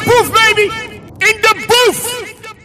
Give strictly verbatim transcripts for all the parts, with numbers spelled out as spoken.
booth, baby. In the booth.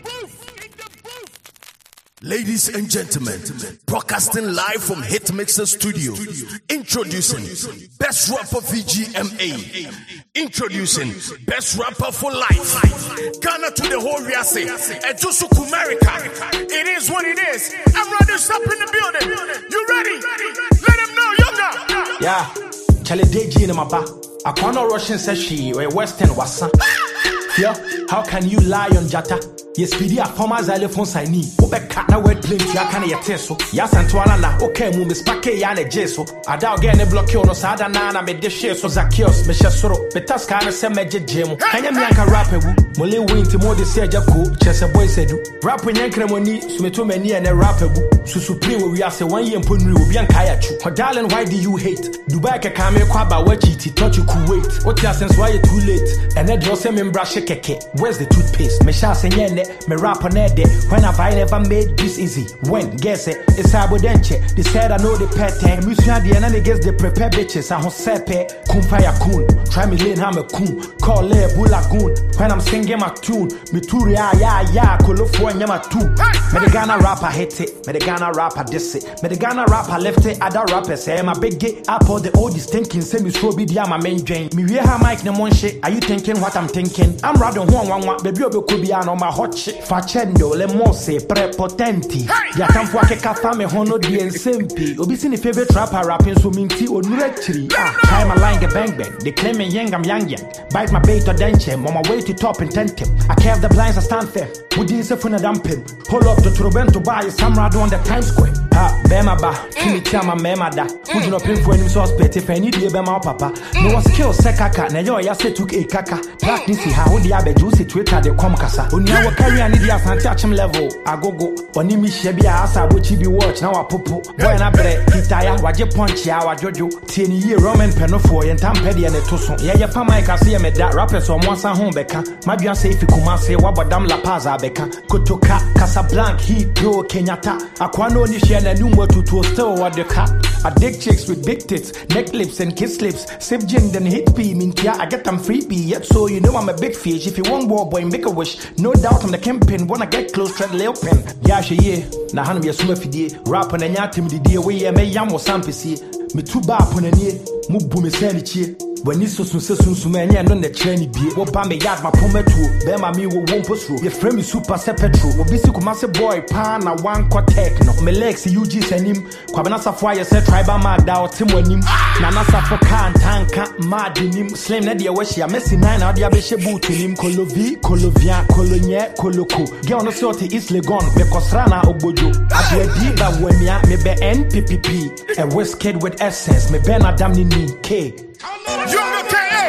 Ladies and gentlemen, broadcasting live from Hitmixer Studio, introducing Best Rapper V G M A, introducing Best Rapper for Life, Ghana to the whole Riase, and Josuku America. It is what it is. I'm ready to stop in the building. You ready? Let him know you're not. Yeah, Charlie Deji in my back. I can't Russian sashi or Western wassa. Yeah, how can you lie on Jata? Yes, speedy a former xylophone sign. Obe cat na word plane to yakana yateso. Yas Antoine na okay, mumis pake yana jeso. I doubt getting a block on Sada Nana me dishes so Zakios, me shasoro, Betaska and some major gem. Can you make a rapper? Mole win to more the Serja Co, Chessa Boy said, Rap when Yankramoni, Sumeto many and a rapper. So supreme we are say one year and Punri will be on Kayachu. Her darling, why do you hate? Dubai Kame Kwaba, what you thought you could wait. What since why you too late? And then just send me brush keke. Where's the toothpaste? Me shall say me rap on that day. When have I never made this easy? When? Guess it. It's Abudenche. They said I know the pattern. Musia the enemy gets the prepare bitches. I don't sepe. Kumpaya kun. Try me lean ham a kun. Call le bulagoon. When I'm singing my tune. Me too ya ya ya. Kolofo and yama too. Me the Ghana rapper hit it. Me the Ghana rapper diss it. Me the Ghana rapper left it. Other rappers say I'm a big gay apple. The oldest thinking. Say me so be the my main drain. Me we have Mike no shit. Are you thinking what I'm thinking? I'm rather one one one. Baby obe could be on my hot shit. Facendo le mose prepotenti. Ya tampo akeka fame hono di ensempi. Obi si ni favorite rapper rapping so minti onurechiri. Ah, time a line get bang bang. They claim me young I'm young young. Bite my bait or denche. On my way to top intentive. I curve the blinds I stand fair. Wouldn't say funa dumping. Hold up the Trobento buy some rado on the Times Square. Ah, bema ba. Kini chama mema da. Who's not paying for any suspect if I need you bema papa. No skill sekaka. Na yo ya se took a kaka. Practice how the abe juicy Twitter de come kasa. Unya wakari ani di asante achim level. Agogo. Oni mi shebi asa bochi bi watch na wa popo. Boy na bre hitaya waje punch ya wa jojo. Tieni ye Roman penofo ye ntampe de ne toso. Ye ye pa mic ase ye me da rappers o monsa hon beka. Madua say fi kumase wa bodam la paza beka. Kotoka Casablanca Heathrow Kenyatta. Akwa no ni share na numo tutu still what the cat. I dig chicks with big tits, neck lips and kiss lips. Sip gin then hit pee mintia. I get them freebie yet so you know I'm a big fish. If you want war boy make a wish. No doubt I'm the campaign. Wanna get close tread lil pen. Yeah she ye. Na hanum ya suma fidie. Rap on a nyatim di die we me yam wo sampesi. Me two ba upon a nie. Mu bu me send it. When you so soon so soon many and on the train be what pame yard my pometu, bear my me won't post through. Your friend is super sepetru, or bisic master boy, pan a one quart techno. Me legs U G send him, Quabanasa fire said tribal mad out Tim when him. Nanasa for can tanka mad in him, slim Nadia Weshia, Messi nine out the Abisha boot in him, Colovi, Colovia, Colonia, Coloco. Get on the sort of East Legon, because Rana Obojo. I do a diva when ya me be N P P P, a West kid with essence, me Ben Adam Nini K. You're okay,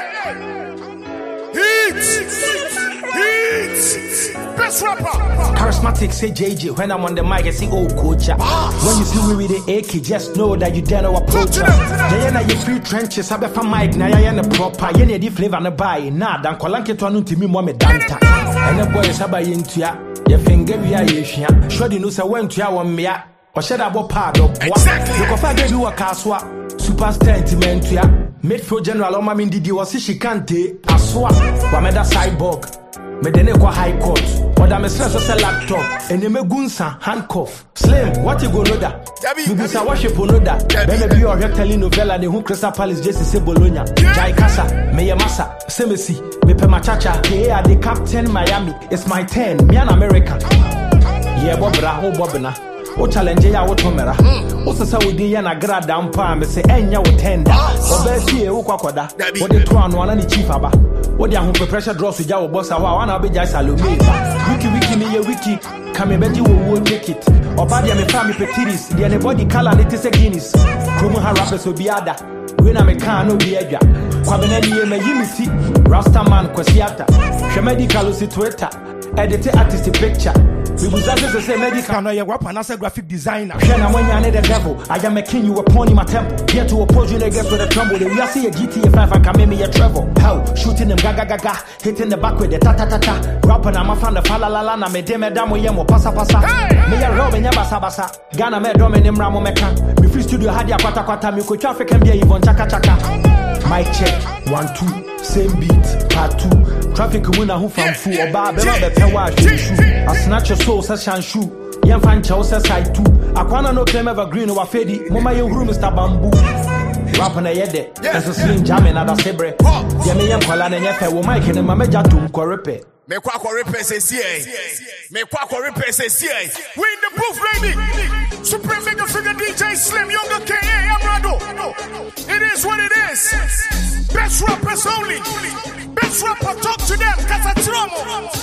Heat! Heat! Best rapper! Charismatic say J J when I'm on the mic I say oh coach. When you see me with the A K just know that you dare no approach. Yeah na you free trenches I be for mic na ya na proper. Yeah na di flavor na buy na dan kolanke to anu ntimi mo me danta. And the boys aba yentua. Ye finger wi a ye hwia. Shodi no say wentua wo mmea. O sheda bo pad up. You go find do work aswa. Superstar intimentia. Midfield general Oma Mindidi was she can't aswa. Wameda cyborg. Medene kwa high court. Oda me stress was a laptop. And me gunsa handcuff. Slim, what you go know that? You be sa worship no that. Then be your telling novella the who Crystal Palace just say Bologna. Jai Casa, me massa, Semesi, me pe machacha. Yeah, the captain Miami. It's my turn. Me an American. Yeah, Bobra, oh Bobna. O challenge ya wo tomera o sesa wodi ya na grada mpa me se enya wo tender o ba sie wo kwakoda wo de to anu ana ni chief aba wo de ahun pressure draw so ja wo boss awa wana be jai salome wiki wiki me ye wiki kame beji wo wo take it oba de me fa me petiris de ne body color ne te se guinness kromo ha rappers obi ada we na me kan no bi adwa kwabena ni me yimiti rasta man kwasiata hwe medical si Twitter edit artist picture. We was just to say medical, no, you're rapper, not a graphic designer. Then I'm when you're the devil. I am a king, you upon in my temple. Here to oppose you against with a tumble. We are see a G T A five and can make me a travel. How? Shooting them gaga gaga, hitting the back with the ta ta ta ta. Rapping, I'm a fan of Falalala, na me deme damo yemo pasa pasa. Me a robe nya basa basa. Ghana me dome nim ramo meka. Me free studio had ya kwata kwata. Me ko traffic and be even chaka chaka. Mic check, one two, same beat. part two. Traffic winner who found food or bar, better better watch you shoe. I snatch your soul, such and shoe. Young fan chose side two. I can't no claim evergreen or faddy. Mama, your room is bamboo. Rap on a yede, there's a slim jamming at a sabre. Yammy and Palan and Yafa will make it in my major to correpe. Me kwa kwa replace C A. Me kwa kwa replace C A. We in the booth, baby. Supreme Mega Figure D J Slim, Younger K A, Amrado. It is what it is. Best rappers only. Best rapper, talk to them. Kasatromo.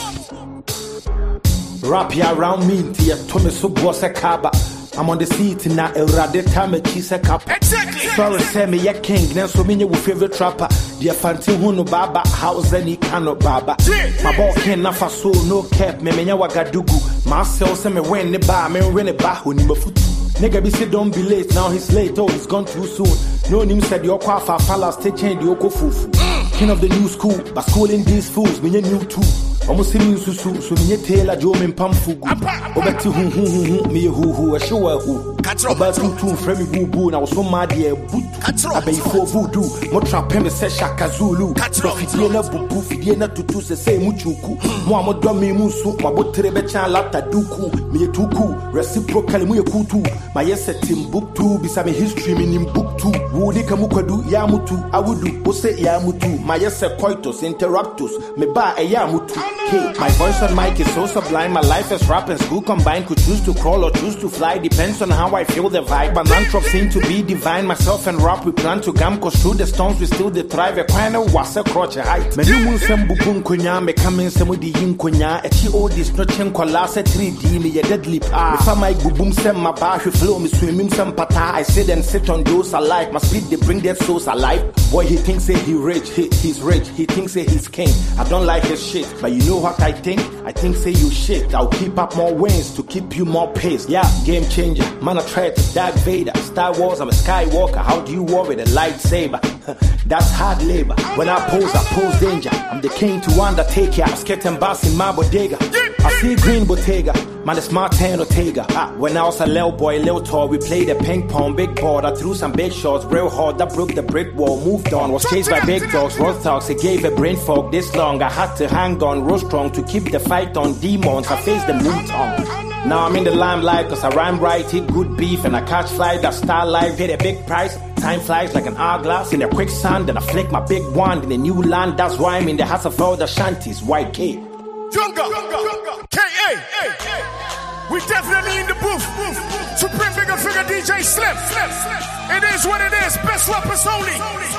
Rap ya around me, tia Tommy Subwase Kaba. I'm on the seat now, Elrade Tame Chisa Kappa. Exactly. Sorry, say me, ya king, then so many will favorite trapper. Dear Fanti Huno Baba, house any cano Baba. My ball can't nafa so no cap, me menya wagadugu. Myself, say me when the bar, me when the bar, who nimba foot. Nigga be say don't be late, now he's late, oh, he's gone too soon. No name said your quafa, fellas, take change the Oko Fufu. King of the new school, but schooling these fools, me new too. Almost singing susu, so me tailor Joe and Pamfugu. Obeti hu hu hu hu, me who who, a show who. About two two, Fremi boo boo, and I was so mad here, boot. I bay for voodoo, Motra Pem says Shaka Zulu. Fidiana Bubu, Fidiana to do the same Muchuku. Moamo Domi Musu, my boterebecha lata duku, me tuku, reciprocal mu kutu. My yes at Timbuktu, beside me history meaning book two. Woody Kamukadu, Yamutu, I would do, Ose Yamutu, my yes at Coitus, Interruptus, me ba a Yamutu. Hey, my voice on mic is so sublime. My life as rap and school combined. Could choose to crawl or choose to fly. Depends on how I feel the vibe. But Mantrop seem to be divine. Myself and rap, we plan to gam. Cause through the storms we still the thrive. A kind of was a crotch height. Me new moon sem bukun kunya. Me come in some with the yin kunya. A chi old is not chen kolase three D. Me a deadly power. If I might boom sem my bar, we flow me swimming some pata. I sit and sit on those alive. My speed they bring their souls alive. Boy, he thinks say he rich. He, he's rich. He thinks say he's king. I don't like his shit. But you know what I think? I think say you shit. I'll keep up more wings to keep you more pace. Yeah, game changer. Man, I tried to Darth Vader. Star Wars, I'm a Skywalker. How do you war with a lightsaber? That's hard labor. When I pose, I pose danger. I'm the king to undertake ya. I'm skate and boss in my bodega. I see green Bottega. Man, it's Martin Ortega. Ah, when I was a little boy, little tall, we played a ping pong, big board. I threw some big shots, real hard. That broke the brick wall, moved on. Was chased by big dogs, road talks. It gave a brain fog this long. I had to hang on, real strong to keep the fight on. Demons, I faced the moon tongue. Now I'm in the limelight, cause I rhyme right, hit good beef, and I catch fly, that star life, hit a big price. Time flies like an hourglass in a quicksand, and I flick my big wand in a new land. That's why I'm in the house of all the shanties, White K. Younger, K A. We definitely in the booth. Supreme Bigger Figure D J Slim. It is what it is. Best rappers only.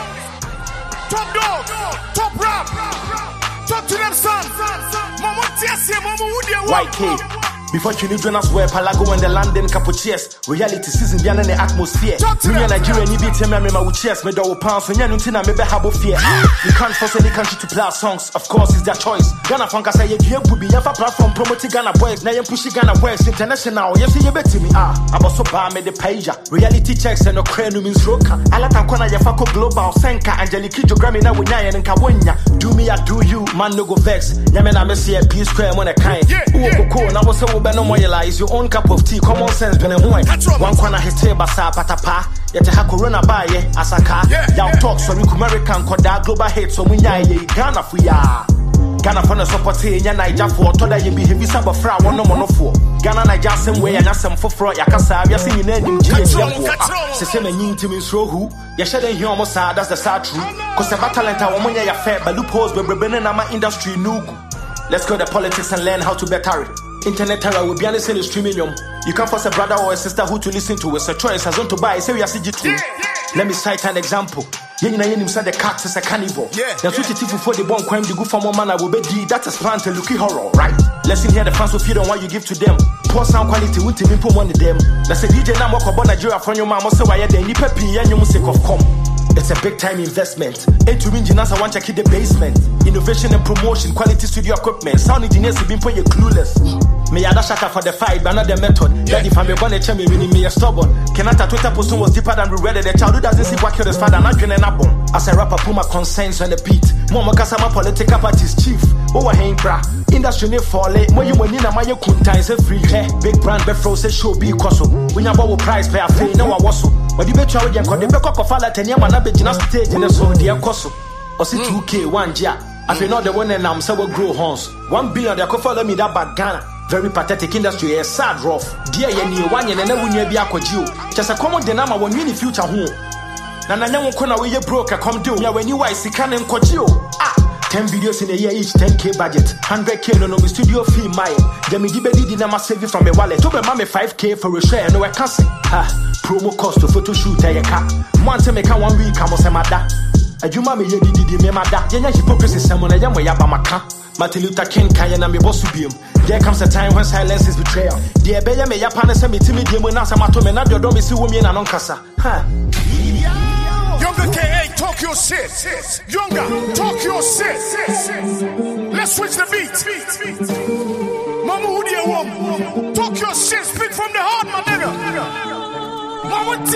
Top dog, top rap. Talk to them, son. Mama Tiasia, Mama Woodia. White K. Before children as well, Palago and the London Capuchiers. Reality season beyond the atmosphere. Me and Nigeria, you beat him, and my cheers, me double pounds, and Yanutina, maybe have fear. You can't force any country to play our songs, of course, it's their choice. Ghana Funk, I say, you will be a platform promoting Ghana boys, now you're pushing Ghana boys international. Yes, you bet me. Ah, I'm also bar me the page. Reality checks and no crane means roka. Alata Kona Yafako Global, Senka, Angelique, Grammy, now with Nyan and Kawanya. Do me, I do you, man, no go vex. Yamena Messi, P square, when I kind. Oh, cool, now was so no more is your own cup of tea, common sense, ben and one. One corner his table, patapa, yet a corona by ye, Asaka. Y'all talk so you American Koda, global hate, so we ye Ghana for ya. Ghana for the support here, Naija for Toda, you be heavy sub of fra, one no more for Ghana, Naija, some way, and some for fraud, Yakasa, you're singing in Sesame Yin to Miss Rohu, Yasha, you almost sad, that's the sad truth. Cause the battle and a woman, ya fair, but loopholes, we're bringing our industry, Nugu. Let's go to politics and learn how to better it. Internet terror will be honest in the streaming. You can't force a brother or a sister who to listen to. It's a choice as on to buy. Say we are C G two. Let me cite an example. Yen na yen said the cat is a carnivore. The two tifu for the one crime the good for more man I will be D. That is plan to looky horror, right? Let's hear the fans of you on what you give to them. Poor sound quality won't even put money them. Let's say D J now walk about Nigeria from your mama so I had the nipe P and your music of com. It's a big time investment. Into engineers, I want to keep the basement. Innovation and promotion, quality studio equipment. Sound engineers have been put you clueless. Me ada shaka for the fight, but not the method. That if I'm a bonnet champion, meaning me a stubborn. Kenata Twitter post was deeper than we read it. The child who doesn't see what killed his father, not drinking up on. As a rapper, put my concerns on the beat. Mama Kasama political party's chief. Oh, I ain't bra. Industry ne fall late. When you win in a Maya Kunta is a free hair. Big brand, Befro says show be coso. When you have a price, pay a fee, no, I was so. But you bet you and call the back of Fala ten year man, I bet you not stage in the so dear coso. Or see two K, one ja. I feel not the one and I'm so grow horns. One billion they could follow me that bad Ghana. Very pathetic industry, a sad rough. Dear Yenny, one and then when you be a coju. Just a common dynamo when you future home. Nana never corner where you broke a come do. Yeah, when you wise, can and coju. Ah. ten videos in a year each, ten K budget, one hundred K no no studio fee mile. Demi di bedi di na ma save from a wallet. To be mama five K for a share no I can't say. Ha, promo cost to photo shoot a car. Month make a one week I'm mada. A juma me ye di di me mada. Yenya hypocrisy someone a yam ya bamaka. Martin Luther King kaya na me bosubium. There comes a time when silence is betrayal. Dear beya me ya pana se me timi di mo na sa mato me na do me si wo me na non kasa. Ha. Younger K A, talk your shit. Younger, talk your shit. Let's switch the beat. Mama Udia Wom, talk your shit. Speak from the heart, my nigga. Mama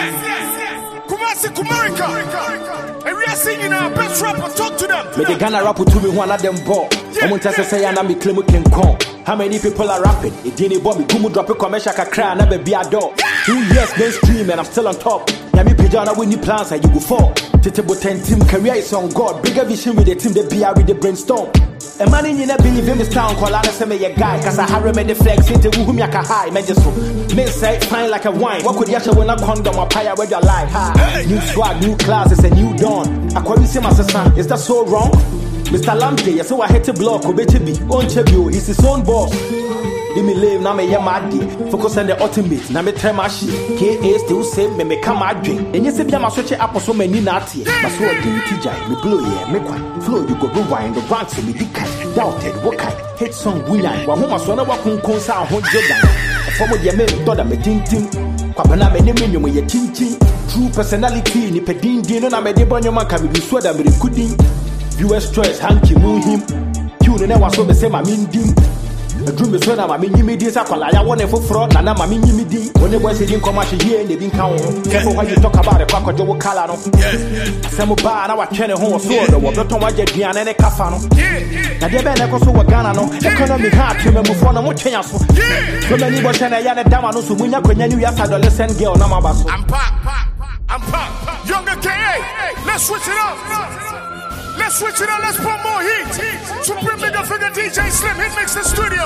Tiasia, Kumasi Kumarica. And we are singing our best rapper. Talk to them. Me the Ghana rapper to me one of them ball. I'm going to say I'm a claim can come. How many people are rapping? It didn't bomb me. Kumu drop a commercial cry and never be a dog. Two years mainstream and I'm still on top. Yami Pijana win the plans and you go for. Titable ten team career is on God. Bigger vision with the team, the B R with the brainstorm. A man in a believe in this town called Anna Seme a guy. Cause I have made the flex into whom yaka high. Men just men say fine like a wine. What could Yasha win a condom or pie where you lie? Ha. New swag, new class, it's a new dawn. I call you see my son. Is that so wrong? Mister Lamte, yes, so I hate to block, or better be on Chebio, he's his own boss. Give me live, now me yamadi, focus on the ultimate, now me tremashi, K A still say, me me come out drink. And yes, if you are such a apple so many natty, but so a D T J, me blow ye, me quite, flow, you go rewind, the ranks, and me dick, doubted, what kind, hit song, William, while home I saw no one who comes out, hold your gun. A former Yemen, daughter, me ting ting, Quapana, me name you, your ting ting, true personality, ni pedin, dinner, I made the bonnet man can be sweater, me couldn't. U S choice, hanky, move him. You never saw the same, I mean, dim. A dream is when I'm a mini media, I want for fraud, and I'm a mini media. When the boys in commercial here, they didn't count. Careful how you talk about a pack of Joe Calano. Some bar, now I can't home sword, or not on my Jadian and a Cafano. Now, the Ben also were Ganano, economic hard to move on a more chance. So many was an Ayana Damano, so when you have adolescent girl, Namabas. I'm packed, I'm packed. Younger K A, let's switch it up. Let's switch it up, let's put more heat. Supreme Bigger Figure D J Slim, Hit Mix the studio.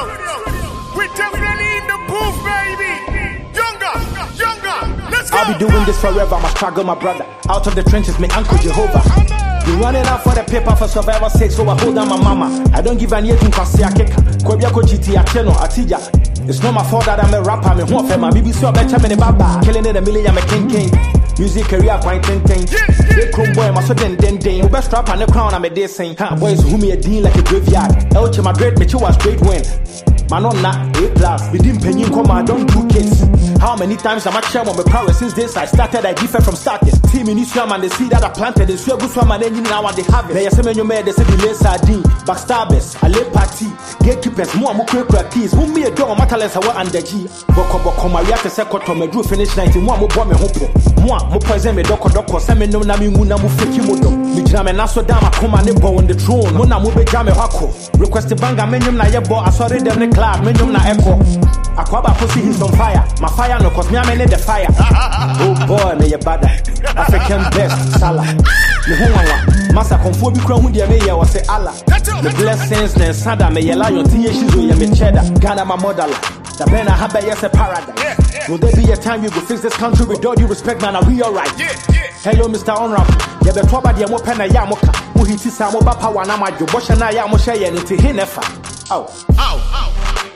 We definitely in the booth, baby. Younger, younger, let's go. I'll be doing this forever, I'ma struggle my brother. Out of the trenches, my uncle Jehovah. You running out for the paper for survival sake, so I hold down my mama. I don't give an ear to Kasia Keka. Kobiako Chiti, Acheno, Atija. It's not my fault that I'm a rapper, I'm a home for my B B C, I'm a baba. Killing it a million, I'm a king king. Music career quite ten ten. They chrome boy, my so den den den. Best strap on the crown, I'm a day saying. Ha, boys who me a dean like a graveyard. El Madrid, me you a straight win. Man on that, A plus. We didn't pay you come, I don't do kids. How many times am I chair on my power since this I started? I differ from starting. Team in Islam and the seed that I planted. They swear good swam and then now they have it. They are saying you made, they say the less sardine. Backstabbers, a lay party. Gatekeepers, more more quick keys. Who me a dog, mataless, I want under G. Boko Boko, my reactor second to me, drew finish ninety-one, more bomb me hope. Moi, mo poison me doko doko, send me no nami muna mu fake modo. Me jam and naso dama come and bo on the throne. Mona mu be jam hako. Request the banga menyum na yebo, I saw them the club, menyum na echo. Akwaba pussy he's on fire. My fire no cause me I made the fire. Oh boy, me ye bada. African best, Salah. Me huwa masa konfo bi kura hu de me ye wo say Allah. The blessings then sada me ye lion tie shizo ye me cheddar. Ghana my mother. The Ben I have yes a paradise. Yeah, yeah. Will there be a time you go fix this country with all due respect, man? Are we alright? Yeah, yeah. Hello, Mister Onram. Yeah, the trouble the mo pena ya moka. Who hiti sa mo ba power na majo. Bosha na ya mo share ye nti hinefa. Ow, ow, ow.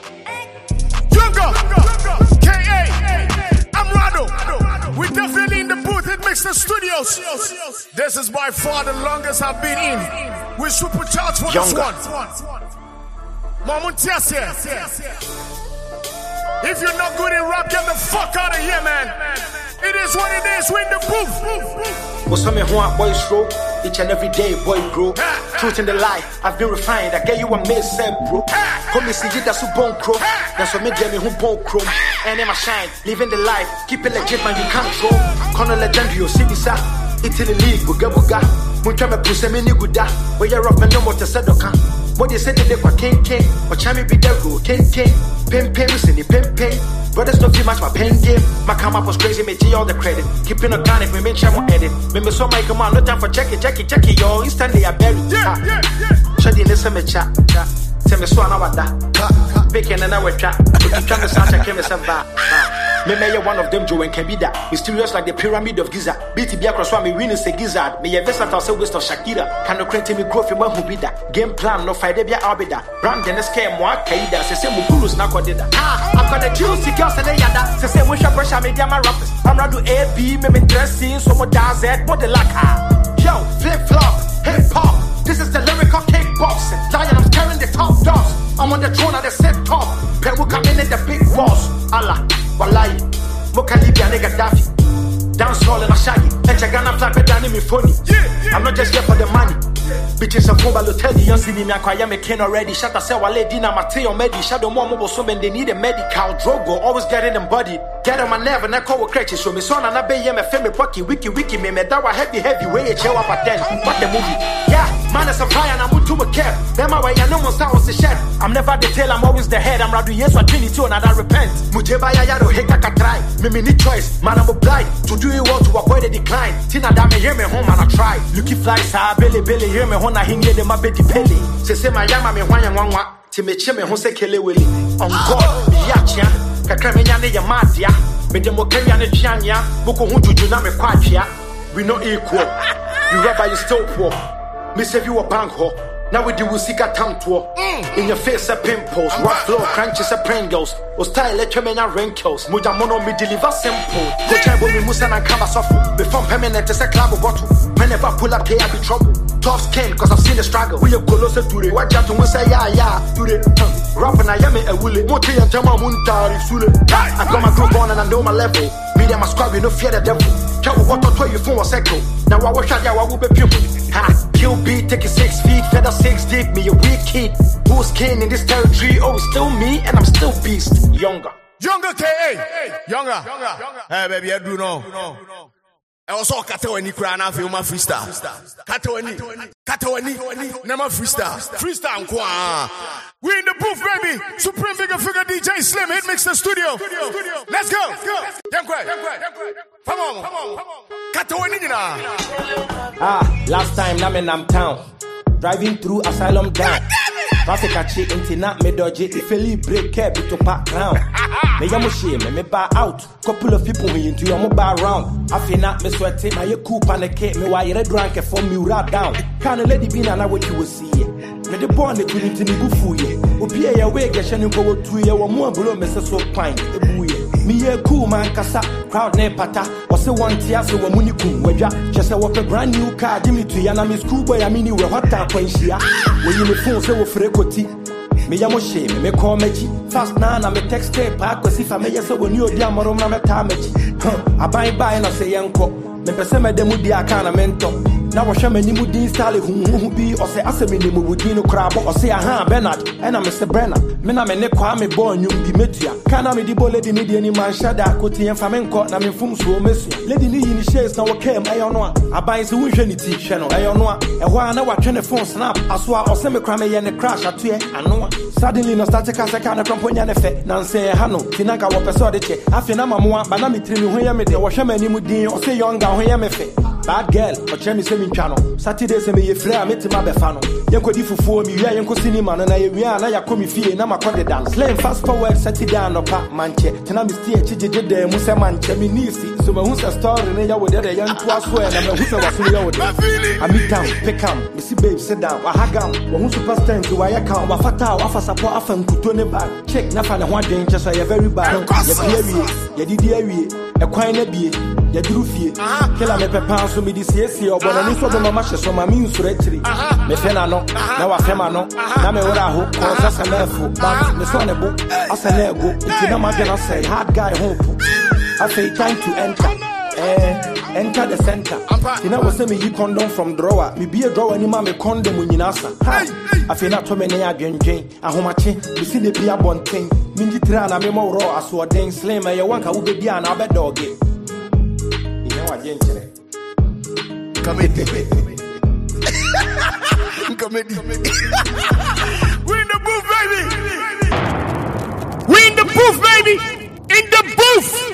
Younger, K A, I'm Rado. We definitely in the booth. It makes the studios. This is by far the longest I've been in. We supercharged for this one. Mamuntias here. If you're not good in rap, get the fuck out of here, man. It is what it is. We in the booth. What's some of boys grow? Each and every day, boy grow. Truth in the lie, I've been refined. I get you a miss, bro. Come me see you, that's who bone crow. That's what me get me who bone crow. And then I shine, living the life. Keep it legit, man, you can't go. Corner legendary, see this out. It's in the league, buga buga. Muncha me pussy me ni guda. Where you're up and no more to say doka. What they said they were king king. But chami be the go king king. Pim pim, listen, pim pim. Brothers don't feel much my pen game. My come up was crazy, me G all the credit. Keeping organic, me make sure I edit. Me me so my command, no time for check it, check it, check it, yo. Instantly I bury. Yeah, yeah, yeah. shadi ne se mecha. Se me so anawada. Picking and I will chat. You trying to sound like him as a bar. Me may one of them Joe and Kabida. Mysterious like the pyramid of Giza. B T B across one me winning a gizzard. Me a versatile say waste of Shakira. Can no create me growth in one who be that. Game plan no fight debia arbida. Brand and scam more Kaida. Se se Mukulus Nakodida. Ah, I've got the juicy girls and they yada. Se se wish I pressure media my rappers. I'm not do A B, me me dressing so what does it? What the lacquer? Yo, flip flop, hip hop. This is the lyrical kickboxing. Lion, I'm carrying the top dogs. I'm on the throne of the set top. People come in at the big boss. Allah, Wallahi, Mokalibia nigga Daffy. Dance hall in a shaggy. And Chagana flap it down in me funny. I'm not just here for the money. Bitches of mobile tell you see me I am a king already. Shut up, say Wale Dina Mateo Medi. Shadow more mobile so they need a medical drogo. Always getting them body. Get on my nerve and I call with crutches. So me son and I be him a family pocky wiki wiki me me that was heavy heavy way chill up at ten. What the movie? Yeah, man is a fire and I'm to a cap. Then my way I know most I was the shed. I'm never the tail, I'm always the head. I'm rather yes or twenty-two and I repent. Mujeba yaro heka ka try. Me me need choice. Man I'm obliged to do it well to avoid the decline. Tina da me hear me home and I try. Lucky flies ah belly belly hear me home na hinge de my baby pele. Se se my yama me hwan yan wan ti me che me ho se kele wele. On God ya chia. Kakra me nya ne ya madia. Me de mo kanya ne chianya. Boko hu juju na me kwatwea. We no equal. You rubber you still poor. Me save you a bank ho. Now we do we see got time to in your face a pimples, rough flow, crunches a Pringles. O style let you men wrinkles. Muja mono me deliver simple. Go try with me musan and come suffer. Before permanent is a club bottle. Whenever pull up here I be trouble. Tough skin cause I've seen the struggle. We have colossal to the watch out to say yeah yeah to the rap and I am a willy. Moti and Jama Muntari Sule. I got my group on and I know my level. Media my squad, we no fear the devil. Tell what to tell you for a second. Now I wish I I will be people. Ha, kill beat, take it six feet, feather six deep, me a weak kid. Who's king in this territory? Oh, it's still me, and I'm still beast. Younger. Younger K A. Younger. Hey, baby, I do know. I also cut away any crown of my freestyle. Cut away, cut away, never freestyle. Freestyle, qua. We in the booth, baby. Supreme Bigger Figure D J Slim, Hit Mix the studio. Let's go. Young Quay. Come on, come on. Cut away, Ah, last time, I'm in Am Town. Driving through Asylum down. Traffic a chick into not me dodge it. If you break care, be to back ground. Me yamu shame, me buy out. Couple of people me into your mobile round. I feel not me sweating, my cool panic, me why you drunk for me right down. Can't let it be now what you will see. Me the born the twin to me go for you. Ubi a way, get you go to you or more below Mister So Pine. Me a cool man, Kasa, crowd ne pata, or say one tear so a munikum, where just a walk a brand new car, Jimmy to Yana, Miss Schoolboy, I mean, you were hot time when she are. When you phone so frekoti. Me yamo shame, me call me fast now, I'm a text tape, because if I may so when you dear Morom, I'm a tamage. I buy by and I say, Uncle, me persema de mudia kana mento. Now I show me Nimudin style who be or say Asamini Mudino crab or say aha Bernard and I'm Mister Brenner. Men I'm a nequame born you be metia. Can I be the bullet in Indian man shada kuti and flamenco and I'm in Fumsu Messi. Lady Lee in the shares now came I don't know. I buy the Winity channel I don't know. And why I know what twenty phone snap as well or semi crame and a crash at two I know. Suddenly no start a casa kind of company and effect. Nancy Hano, Tinaka was persuaded. I feel I'm a more banami trim when you made the washerman Nimudin or say younger when you me bad girl or Chemi semi channel. Saturday se me ye flare me to my befano. Yanko di fufu mi ya yanko cinema na ye wi na ya komi fie na makonde dance. Slam fast forward Saturday no pa manche. Tena mi stie chije de mu se manche mi nisi. So me hu se story ne ya wo de yan to aso e na me hu se waso ya wo de. Amitam pekam me si babe sit down wa hagam wo hu superstar to wa ya kan wa fata wa fa support afa nkuto ne bag. Check na fa ne ho aden che so ye very bad. Ye bia wie ye didi awie e kwan na bie ye duru fie. Kila me pepa so me di siesie obona ni so do mama hye so ma mi nsuro atiri me fe na no na wa fe ma no na me wora ho ko sa sa lefu ba me so ne bo asa na ego nti na ma gena say hard guy hope I say time to enter eh enter the center you know say me yi condom from drawer me be a drawer ni ma me condom nyina sa I feel na to me na adwendwen ahomache me si de bia bonten me ngitira na me mo ro aso den slim e ye wanka wo be bia na be dog e ni na wa genchere comedy. Comedy. We in the booth, baby. We in the booth, baby. In the booth.